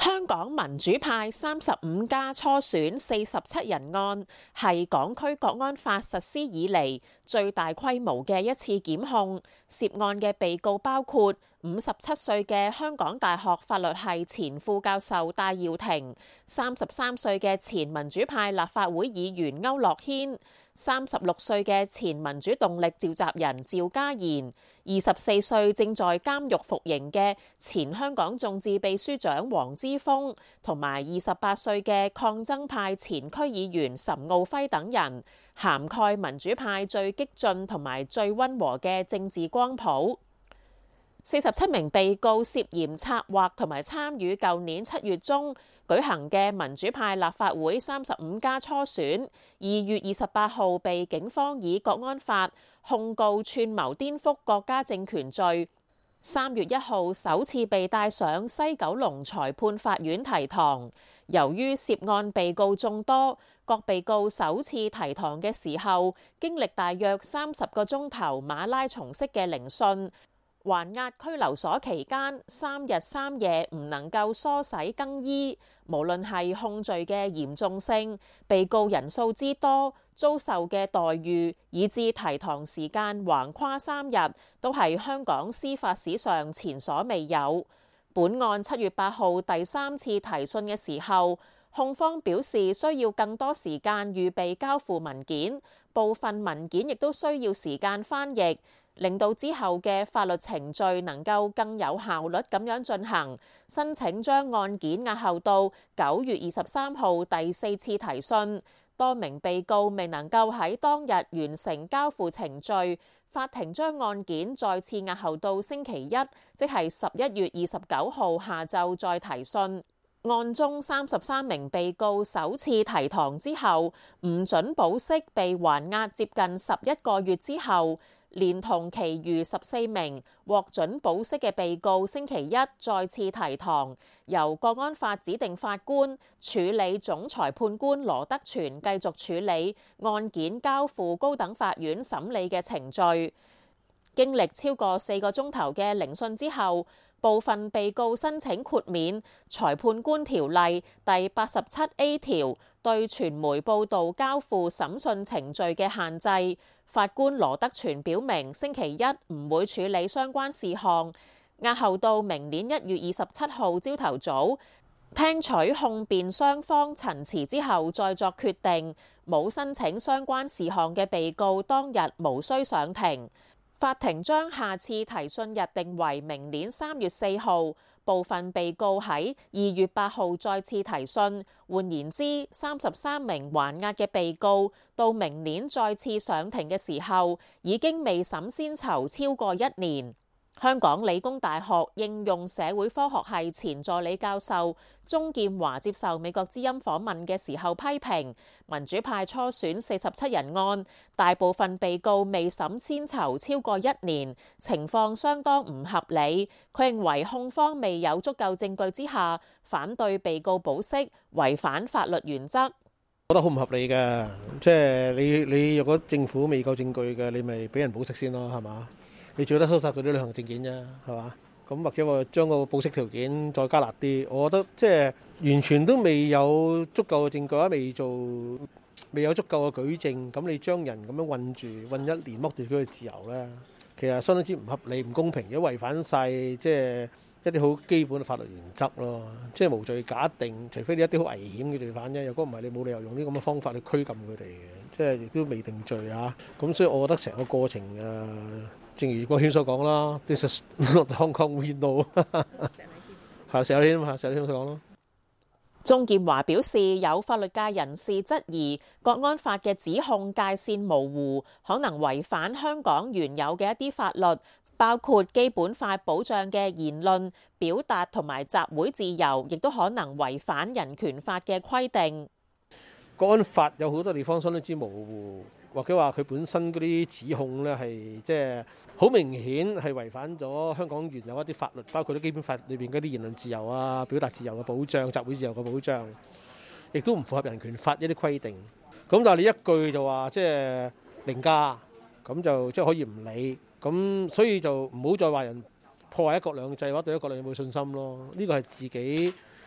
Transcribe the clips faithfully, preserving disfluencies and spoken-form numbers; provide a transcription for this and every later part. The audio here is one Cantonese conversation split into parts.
香港民主派三十五家初選四十七人案，係港區國安法實施以嚟最大規模嘅一次檢控。涉案嘅被告包括五十七歲嘅香港大學法律系前副教授戴耀廷、三十三歲嘅前民主派立法會議員區諾軒、三十六歲嘅前民主動力召集人趙家賢、二十四歲正在監獄服刑嘅前香港眾志秘書長黃之鋒，同埋二十八歲嘅抗爭派前區議員岑敖暉等人，涵蓋民主派最激進同埋最溫和嘅政治光譜。四十七名被告涉嫌策劃同埋參與舊年七月中舉行嘅民主派立法會三十五家初選，二月二十八號被警方以國安法控告串謀顛覆國家政權罪，三月一號首次被帶上西九龍裁判法院提堂。由於涉案被告眾多，各被告首次提堂嘅時候經歷大約三十個鐘頭馬拉松式嘅聆訊。還押拘留所期間，三日三夜唔能夠梳洗更衣。無論係控罪嘅嚴重性、被告人數之多、遭受嘅待遇，以至提堂時間橫跨三日，都係香港司法史上前所未有。本案七月八號第三次提訊嘅時候，控方表示需要更多時間預備交付文件，部分文件亦都需要時間翻譯，令到之後嘅法律程序能夠更有效率咁樣進行，申請將案件押後到九月二十三號第四次提訊。多名被告未能夠喺當日完成交付程序，法庭將案件再次押後到星期一，即係十一月二十九號下晝再提訊。案中三十三名被告首次提堂之後，唔准保釋被還押接近十一個月之後，連同其餘十四名獲准保釋嘅被告，星期一再次提堂，由國安法指定法官處理總裁判官羅德全繼續處理案件交付高等法院審理嘅程序。經歷超過四個鐘頭嘅聆訊之後，部分被告申請豁免裁判官條例第八十七 A 條對傳媒報導交付審訊程序嘅限制。法官羅德全表明星期一唔會處理相關事項，押後到明年一月二十七號朝頭早聽取控辯雙方陳詞之後再作決定。冇申請相關事項嘅被告當日無需上庭。法庭將下次提訊日定為明年三月四號，部分被告喺二月八號再次提訊。換言之，三十三名還押嘅被告到明年再次上庭嘅時候，已經未審先囚超過一年。香港理工大學應用社會科學系前助理教授鍾劍華接受美國之音訪問嘅時候批評民主派初選四十七人案，大部分被告未審先囚超過一年，情況相當唔合理。佢認為控方未有足夠證據之下反對被告保釋，違反法律原則。 覺得好唔合理嘅，即係你你若果政府未夠證據嘅，你咪俾人保釋先咯，係嘛？你最多收晒佢啲旅行證件啫，係嘛？咁或者話將個保釋條件再加辣啲，我覺得即係完全都未有足夠嘅證據，未做未有足夠嘅舉證，咁你將人咁樣韞住韞一年，剝奪佢嘅自由咧，其實相當之唔合理、唔公平，亦違反晒即係一啲好基本嘅法律原則咯。即係無罪假定，除非你一啲好危險嘅罪犯啫，如果唔係你冇理由用啲咁嘅方法去拘禁佢哋嘅，即係亦都未定罪啊。咁所以我覺得成個過程誒。正如國軒所講啦 ，This is not Hong Kong we know。係石有軒嘛，石有軒所講咯。 鍾劍華表示，有法律界人士質疑國安法嘅指控界線模糊，可能違反香港原有嘅一啲法律，包括基本法保障嘅言論、表達同埋集會自由，亦都可能違反人權法嘅規定。 國安法有好多地方相當之模糊。或者話佢本身嗰啲指控咧係即係好明顯係違反咗香港原有一啲法律，包括啲基本法裏邊嗰啲言論自由啊、表達自由嘅保障、集會自由嘅保障，亦都唔符合人權法一啲規定。咁但係你一句就話即係凌駕，咁就即係可以唔理。咁所以就唔好再話人破壞一國兩制或者對一國兩制冇信心咯。呢個係自己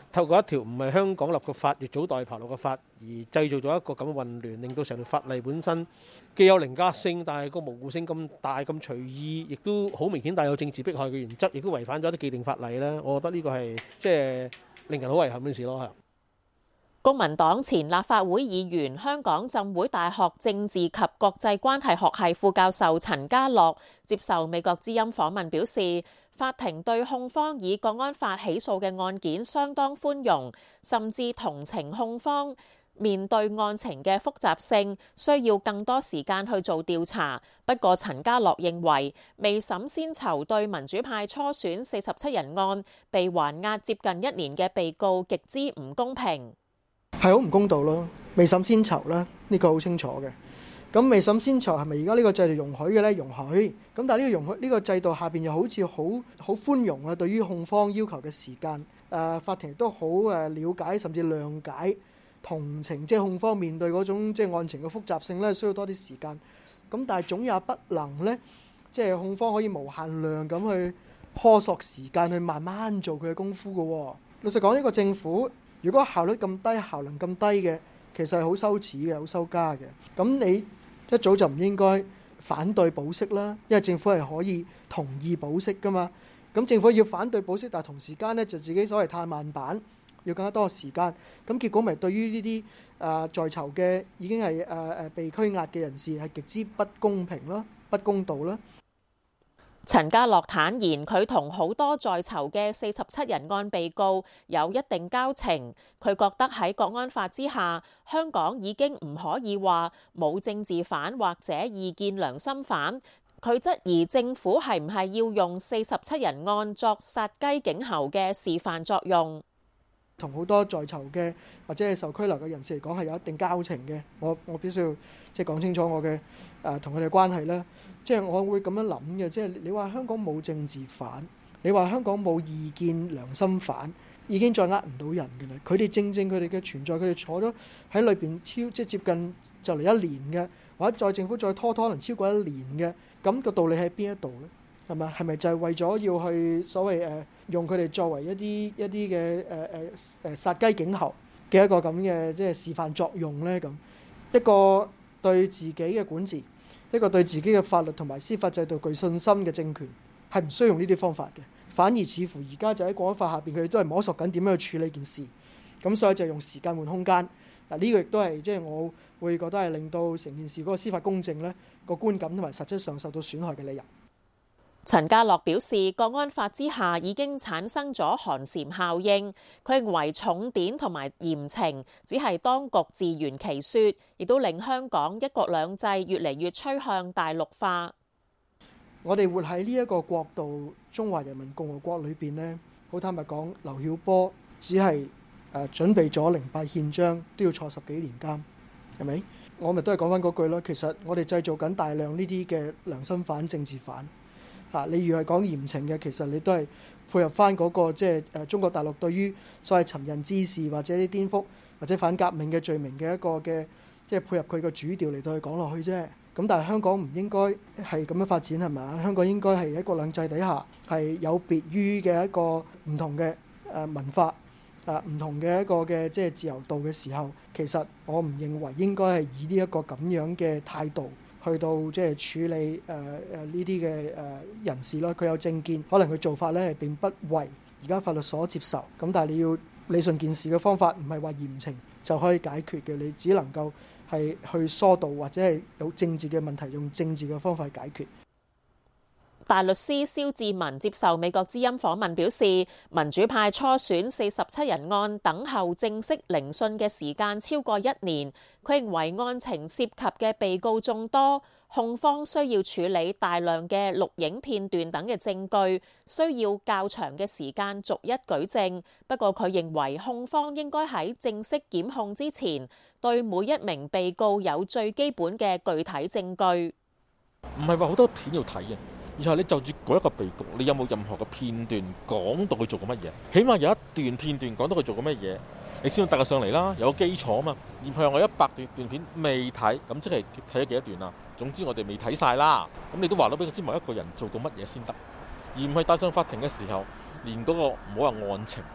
透過一條唔係香港立嘅法，越俎代庖落嘅法，而製造咗一個咁嘅混亂，令到成條法例本身既有凌駕性，但係個模糊性咁大咁隨意，亦都好明顯帶有政治迫害嘅原則，亦都違反咗啲既定法例咧。我覺得呢個係即係令人好遺憾嘅事咯。 公民黨前立法會議員、香港浸會大學政治及國際關係學系副教授陳家樂接受美國之音訪問表示，法庭對控方以國安法起訴嘅案件相當寬容，甚至同情控方面對案情嘅複雜性，需要更多時間去做調查。不過陳家樂認為，未審先囚對民主派初選四十七人案被還押接近一年嘅被告極之唔公平。 係好唔公道咯，未審先囚啦，呢個好清楚嘅。咁未審先囚係咪而家呢個制度容許嘅呢？容許。咁但係呢個容許呢個制度下邊又好似好好寬容啊，對於控方要求嘅時間，誒、呃、法庭都好誒了解甚至諒解同情，即係控方面對嗰種即係案情嘅複雜性咧，需要多啲時間。咁但係總也不能呢，即係控方可以無限量咁去苛索時間去慢慢做佢嘅功夫嘅喎。老實講，呢個政府如果效率咁低、效能咁低嘅，其實係好羞恥嘅、好羞家嘅。咁你一早就唔應該反對保釋啦，因為政府係可以同意保釋噶嘛。咁政府要反對保釋，但係同時間呢，就自己所謂太慢板，要更加多嘅時間。咁結果咪對於呢啲誒在囚嘅已經係誒誒被拘押嘅人士係極之不公平啦、不公道啦。 陳家樂坦言，佢同好多在囚嘅四十七人案被告有一定交情。佢覺得喺國安法之下，香港已經唔可以話冇政治犯或者異見良心犯。佢質疑政府係唔係要用四十七人案作殺雞儆猴嘅示範作用。 同好多在囚嘅或者係受拘留嘅人士嚟講係有一定交情嘅。我我必須要即係講清楚我嘅誒同佢哋關係啦。即係我會咁樣諗嘅，即係你話香港冇政治犯，你話香港冇異見良心犯，已經再呃唔到人嘅啦。佢哋正正佢哋嘅存在，佢哋坐咗喺裏邊超即係接近就嚟一年嘅，或者再政府再拖拖可能超過一年嘅，咁個道理喺邊一度呢？係咪係咪就係為咗要去所謂誒、呃、用佢哋作為一啲一啲嘅誒誒誒殺雞儆猴嘅一個咁嘅即係示範作用呢？咁一個對自己嘅管治，一個對自己嘅法律同埋司法制度具信心嘅政權，係唔需要用呢啲方法嘅。反而似乎而家就喺國安法下邊，佢哋都係摸索緊點樣去處理件事。咁所以就用時間換空間。嗱，呢個亦都係即係我會覺得係令到成件事嗰個司法公正呢個觀感同埋實質上受到損害嘅理由。 陳家樂表示，國安法之下已經產生咗寒蟬效應，佢認為重典同埋嚴懲只係當局自圓其說，亦都令香港一國兩制越嚟越趨向大陸化。 我哋活喺呢一個國度中華人民共和國裏邊呢，好坦白講，劉曉波只係誒準備咗零八憲章都要坐十幾年監，係咪？我咪都係講翻嗰句咯。其實我哋製造緊大量呢啲嘅良心犯、政治犯。啊！你如係講嚴懲嘅，其實你都係配合翻嗰個即係誒中國大陸對於所謂尋釁滋事或者啲顛覆或者反革命嘅罪名嘅一個嘅即係配合佢個主調嚟到去講落去啫。咁但係香港唔應該係咁樣發展係咪？香港應該係一國兩制底下係有別於嘅一個唔同嘅誒文化啊，唔同嘅一個嘅即係自由度嘅時候，其實我唔認為應該係以呢一個咁樣嘅態度去到即係處理誒誒呢啲嘅誒人士咯。佢有政見，可能佢做法咧係並不為而家法律所接受。咁但係你要理順件事嘅方法，唔係話嚴懲就可以解決嘅。你只能夠係去疏導或者係有政治嘅問題，用政治嘅方法去解決。 大律師蕭志文接受美國之音訪問表示，民主派初選四十七人案等候正式聆訊嘅時間超過一年。佢認為案情涉及嘅被告眾多，控方需要處理大量嘅錄影片段等嘅證據，需要較長嘅時間逐一舉證。不過佢認為控方應該喺正式檢控之前，對每一名被告有最基本嘅具體證據。 唔係話好多片要睇嘅。而係你就住嗰一個被告，你有冇任何嘅片段講到佢做過乜嘢？起碼有一段片段講到佢做過乜嘢，你先要帶佢上嚟啦，有個基礎啊嘛。而譬如我一百段段片未睇，咁即係睇咗幾多段啊？總之我哋未睇晒啦。咁你都話到俾佢知某一個人做過乜嘢先得，而唔係帶上法庭嘅時候，連嗰個唔好話案情，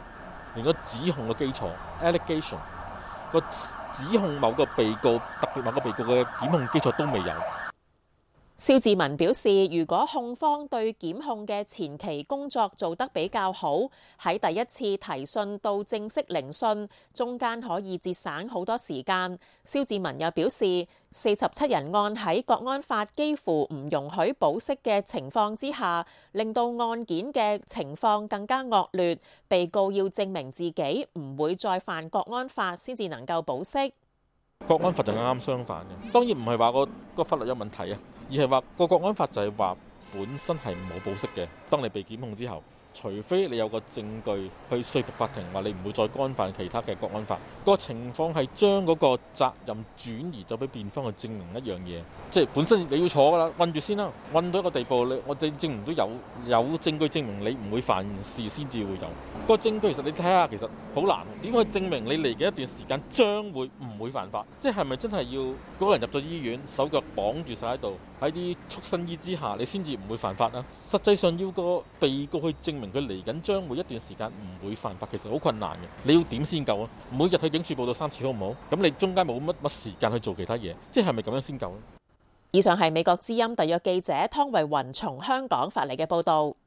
連個指控嘅基礎 allegation 個指控某個被告，特別某個被告嘅檢控基礎都未有。 蕭志文表示，如果控方對檢控嘅前期工作做得比較好，喺第一次提訊到正式聆訊中間可以節省好多時間。蕭志文又表示，四十七人案喺國安法幾乎唔容許保釋嘅情況之下，令到案件嘅情況更加惡劣，被告要證明自己唔會再犯國安法先至能夠保釋。 國安法就啱啱相反嘅，當然唔係話個個法律有問題啊，而係話個國安法就係話本身係冇保釋嘅。當你被檢控之後，除非你有個證據去說服法庭話你唔會再干犯其他嘅國安法，個情況係將嗰個責任轉移咗俾辯方去證明一樣嘢，即係本身你要坐噶啦，韞住先啦，韞到一個地步，你我證證明都有有證據證明你唔會犯事先至會有個證據。其實你睇下，其實好難點去證明你嚟嘅一段時間將會唔會犯法？即係咪真係要嗰個人入咗醫院，手腳綁住晒喺度，喺啲束身衣之下，你先至唔會犯法啊？實際上要個被告去證明佢嚟緊將會一段時間唔會犯法，其實好困難嘅。你要點先夠啊？每日去警署報到三次好唔好？咁你中間冇乜乜時間去做其他嘢，即係咪咁樣先夠咧？ 以上係美國之音特約記者湯慧雲從香港發嚟嘅報導。